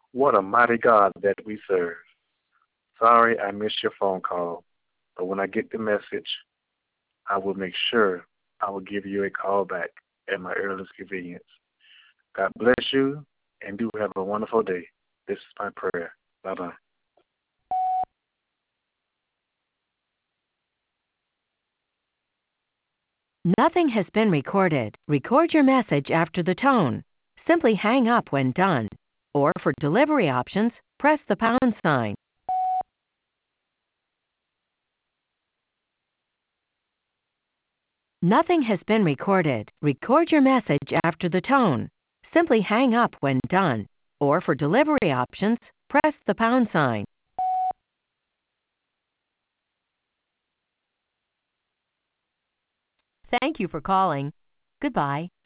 What a mighty God that we serve. Sorry I missed your phone call, but when I get the message, I will make sure I will give you a call back at my earliest convenience. God bless you and do have a wonderful day. This is my prayer. Bye bye. Nothing has been recorded. Record your message after the tone. Simply hang up when done. Or for delivery options, press the pound sign. Nothing has been recorded. Record your message after the tone. Simply hang up when done. Or for delivery options, press the pound sign. Thank you for calling. Goodbye.